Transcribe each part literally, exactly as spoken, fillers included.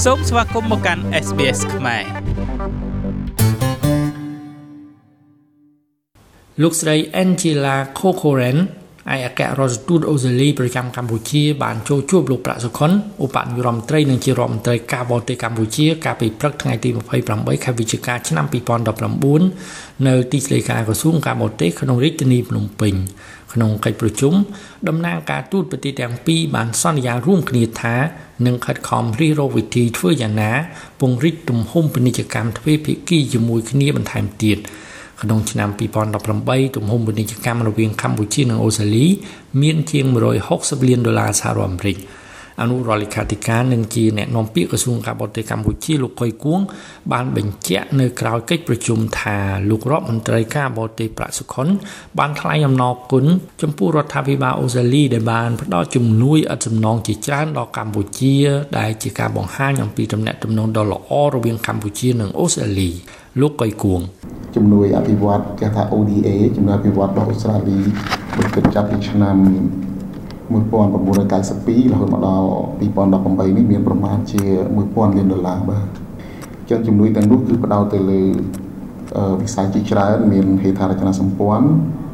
សូមស្វាគមន៍មកកាន់ เอส บี เอส ខ្មែរលោកស្រី Angela Corcoran ឯកអគ្គរដ្ឋទូតអូស្ត្រាលីប្រចាំកម្ពុជាបានចូលជួបលោកប្រាក់សុខុនឧបនាយករដ្ឋមន្ត្រីនិងជារដ្ឋមន្ត្រីការបរទេសកម្ពុជាកាលពីព្រឹកថ្ងៃទីยี่สิบแปด ខែវិច្ឆិកាឆ្នាំยี่สิบสิบเก้าនៅទីស្តីការក្រសួងការបរទេសក្នុងរាជធានីភ្នំពេញក្នុងកិច្ចប្រជុំតំណាងការទូតប្រទេសទាំងពីរបានសន្យារួមគ្នាថានឹងខិតខំរិះរកវិធីធ្វើយ៉ាងណាពង្រីកទំហំពាណិជ្ជកម្មទ្វេភាគីជាមួយគ្នាបន្ថែមទៀតក្នុងឆ្នាំยี่สิบสิบแปดទំហំពាណិជ្ជកម្មរវាងកម្ពុជានិងអូស្ត្រាលីមានជាងone hundred sixtyលានដុល្លារសហរដ្ឋអាមេរិកអនុរដ្ឋលេខាធិការនិងជាអ្នកនាំពាក្យក្រសួងការបរទេសកម្ពុជាលោកកុយគួងបានបញ្ជាក់នៅក្រៅកិច្ចប្រជុំថាលោករដ្ឋមន្ត្រីការបរទេសប្រាក់សុខុនបានថ្លែងអំណរគុណចំពោះរដ្ឋាភិបាលអូស្ត្រាលីដែលបានផ្ដល់ជំនួយឥតសំណងជាច្រើនដល់កម្ពុជាដែលជាការបង្ហាញអំពីទំនាក់ទំនងដ៏ល្អរវាងកម្ពុជានិងអូស្ត្រាលីលោកកុយគួងជំនួយអភិវឌ្ឍគេថា អូ ឌី เอ ជំនួយអភិវឌ្ឍដល់អូស្ត្រាលីបានគិតចាប់ពីឆ្នាំnineteen ninety-twoរហូតមកដល់twenty eighteenនេះមានប្រមាណជាone thousandលានដុល្លារបាទអញ្ចឹងជំនួយទាំងនោះគឺផ្ដោតទៅលើវិស័យជាច្រើនមានហេដ្ឋារចនាសម្ព័ន្ធ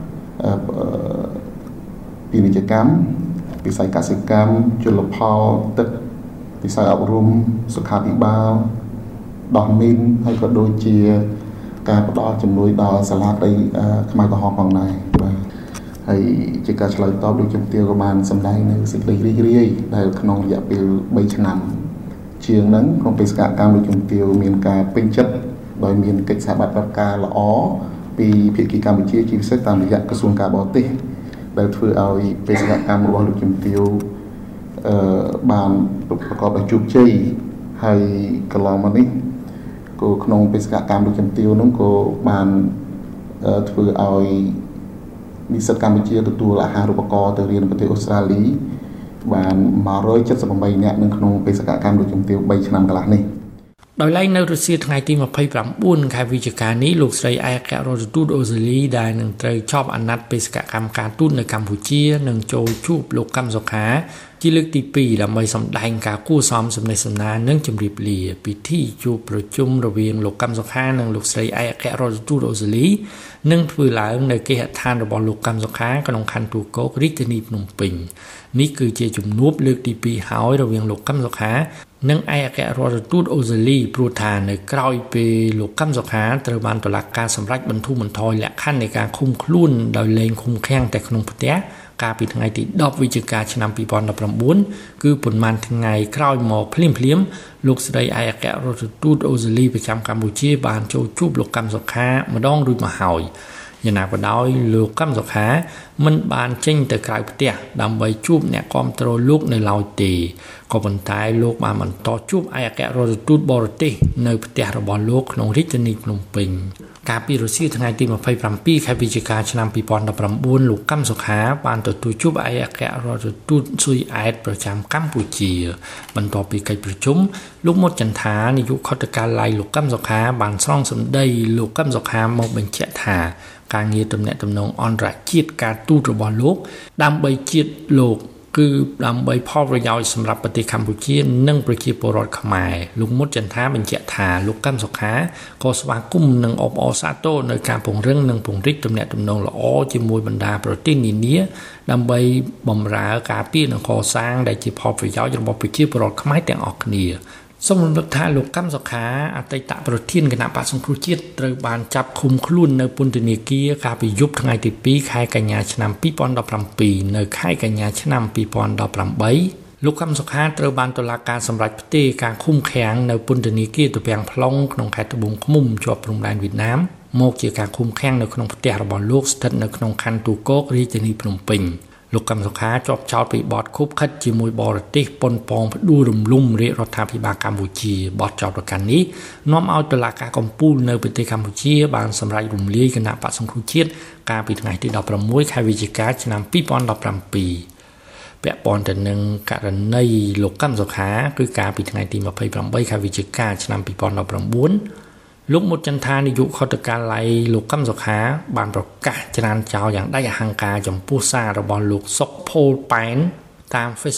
ពាណិជ្ជកម្មវិស័យកសិកម្មជលផលទឹកវិស័យអប់រំសុខាភិបាលដោះមីនហើយក៏ដូចជាការផ្ដល់ជំនួយដល់សាលាដីខ្មែរក្រហមផងដែរបាទហើយជាការឆ្លើយតបដូចជំទាវក៏បានសម្ដែងនៅសេចក្តីរីករាយដែលក្នុងរយៈពេលthreeឆ្នាំជាងហ្នឹងក្នុងបេសកកម្មដូចជំទាវមានការពេញចិត្តដោយមានកិច្ចសហប្រតិបត្តិការល្អពីភាគីកម្ពុជាជាពិសេសតាមរយៈក្រសួងការបរទេសដែលធ្វើឲ្យបេសកកម្មរបស់លោកជំទាវអឺបានប្រកបដោយជោគជ័យហើយកន្លងមកនេះក៏ក្នុងបេសកកម្មលោកជំទាវនោះក៏បានធ្វើឲ្យនិស្សិតកម្ពុជាទទួលអាហារូបករណ៍ទៅរៀននៅប្រទេសអូស្ត្រាលីបានone hundred seventy-eightនាក់នៅក្នុងបេសកកម្មលោកជំទាវthreeឆ្នាំកន្លះនេះដោយឡែកនៅរុស្ស៊ីថ្ងៃទីtwenty-nineខែវិច្ឆិកានេះលោកស្រីឯកអគ្គរដ្ឋទូតអូស្ត្រាលីដែលនឹងត្រូវចប់អាណត្តិបេសកកម្មការទូតនៅកម្ពុជានឹងចូលជួបលោកកឹមសុខាជាលើកទីtwoដើម្បីសម្ដែងការគួរសមសំណេះសំណាលនិងជម្រាបលាពិធីជួបប្រជុំរវាងលោកកឹមសុខានិងលោកស្រីឯកអគ្គរដ្ឋទូតអូស្ត្រាលីនឹងធ្វើឡើងនៅគេហដ្ឋានរបស់លោកកឹមសុខាក្នុងខណ្ឌទូកោករាជធានីភ្នំពេញនេះគឺជាជំនួបលើកទីtwoហើយរវាងលោកកឹមសុខានិងឯកអគ្គរដ្ឋទូតអូស្ត្រាលីព្រោះថានៅក្រៅពេលលោកកឹមសុខាត្រូវបានតុលាការសម្រេចបន្ធូរបន្ថយលក្ខខណ្ឌនៃការឃុំខ្លួនដោយលែងឃុំឃាំងតែក្នុងផ្ទះកាលពីថ្ងៃទីtenវិច្ឆិកាឆ្នាំtwenty nineteenគឺប៉ុន្មានថ្ងៃក្រោយមកភ្លាមភ្លាមលោកស្រីឯកអគ្គរដ្ឋទូតអូស្ត្រាលីប្រចាំកម្ពុជាបានចូលជួបលោកកឹមសុខាម្ដងរួចមកហើយយ៉ាងណាក៏ដោយលោកកឹមសុខាមិនបានចេញទៅក្រៅផ្ទះដើម្បីជួបអ្នកគាំទ្រលោកនៅឡើយទេក៏ប៉ុន្តែលោកបានបន្តជួបឯកអគ្គរដ្ឋទូតបរទេសនៅផ្ទះរបស់លោកក្នុងរាជធានីភ្នំពេញកាលពីរុស្ស៊ីថ្ងៃទីtwenty-sevenខែវិច្ឆិកាឆ្នាំtwenty nineteenលោកកឹមសុខាបានទទួលជួបឯកអគ្គរដ្ឋទូតស៊ុយអែតប្រចាំកម្ពុជាបន្ទាប់ពីកិច្ចប្រជុំលោកមុតចន្ទានាយកខុទ្ទកាល័យលោកកឹមសុខាបានស្រង់សម្ដីលោកកឹមសុខាមកបញ្ជាក់ថាការងារទំនាក់ទំនងអន្តរជាតិការទូតរបស់លោកដើម្បីជាតិលោកគឺដើម្បីផលប្រយោជន៍សម្រាប់ប្រទេសកម្ពុជានិងប្រជាពលរដ្ឋខ្មែរលោកមុតចន្ទាបញ្ជាក់ថាលោកកឹមសុខាក៏ស្វាគមន៍និងអបអរសាទរនៅការពង្រឹងនិងពង្រីកទំនាក់ទំនងល្អជាមួយបណ្ដាប្រទេសនានាដើម្បីបម្រើការពារនិងកសាងដែលជាផលប្រយោជន៍របស់ប្រជាពលរដ្ឋខ្មែរទាំងអស់គ្នាសូមរំលឹកថាលោកកឹមសុខាអតីតប្រធានគណៈបក្សសង្គ្រោះជាតិត្រូវបានចាប់ឃុំខ្លួននៅពន្ធនាគារកាលពីយប់ថ្ងៃទីtwoខែកញ្ញាឆ្នាំtwenty seventeenនៅខែកញ្ញាឆ្នាំtwenty eighteenលោកកឹមសុខាត្រូវបានតុលាការសម្រេចផ្ទេរការឃុំឃាំងនៅពន្ធនាគារទំពាំង plong ក្នុងខេត្តត្បូងឃ្មុំជាប់ព្រំដែនវៀតណាមមកជាការឃុំឃាំងនៅក្នុងផ្ទះរបស់លោកស្ថិតនៅក្នុងខណ្ឌទូកោករាជធានីភ្នំពេញលោកកឹមសុខាជាប់ចោទពីបទឃុបឃិតជាមួយបរទេសប៉ុនប៉ងផ្ដួលរំលំរាជរដ្ឋាភិបាលកម្ពុជាបទចោទប្រកាន់នេះនាំឲ្យតុលាការកំពូលនៅប្រទេសកម្ពុជាបានសម្រេចរំលាយគណៈបក្សសង្គ្រោះជាតិកាលពីថ្ងៃទីsixteenខែវិច្ឆិកាឆ្នាំtwenty seventeenពាក់ព័ន្ធទៅនឹងករណីលោកកឹមសុខាគឺកាលពីថ្ងៃទីtwenty-eightខែវិច្ឆិកាឆ្នាំtwenty nineteenលោកមុតចន្ទានាយកខុទ្ទកាល័យលោកកឹមសុខាបានប្រកាសច្រានចោលយ៉ាងដាច់អហង្ការចំពោះសាររបស់លោកសុកផូលប៉ែនតាម Facebook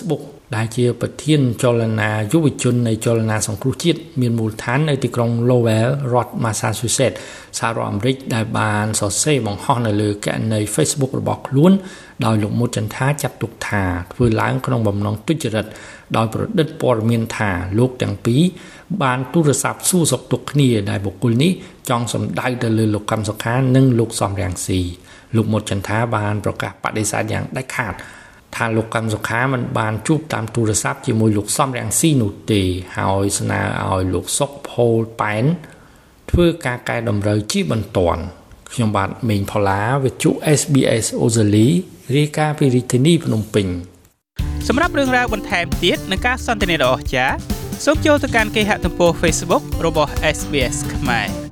ដែលជាប្រធានចលនាយុវជននៃចលនាសង្គ្រោះជាតិមានមូលដ្ឋាននៅទីក្រុង Lowell រដ្ឋ Massachusetts សហរដ្ឋអាមេរិកដែលបានសរសេរបង្ហោះនៅលើគណនី Facebook របស់ខ្លួនដោយលោកមុតចន្ទថាចាត់ទុកថាធ្វើឡើងក្នុងបំណងទុច្ចរិតដោយប្រឌិតព័ត៌មានថាលោកទាំងពីរបានទូរស័ព្ទសួរសុខទុក្ខគ្នាដែលបុគ្គលនេះចង់សម្ដៅទៅលើលោកកឹមសុខានិងលោកសំរងស៊ីលោកមុតចន្ទថាបានប្រកាសបដិសេធយ៉ាងដាច់ខាតថាលោកកឹមសុខាមិនបានជួបតាមទូរស័ព្ទជាមួយលោកសំរងស៊ីនោះទេហើយស្នើឲ្យលោកសុកផូលប៉ែនធ្វើការកែតម្រូវជាបន្ទាន់ខ្ញុំបាទមេងផល្លាវិទ្យុ เอส บี เอส អូស្ត្រាលីរាយការណ៍ពីរាជធានីភ្នំពេញសម្រាប់រឿងរ៉ាវបន្ថែមទៀតនិងការសន្ទនាដ៏អស្ចារ្យសូមចូលទៅកាន់គេហទំព័រ Facebook របស់ เอส บี เอส ខ្មែរ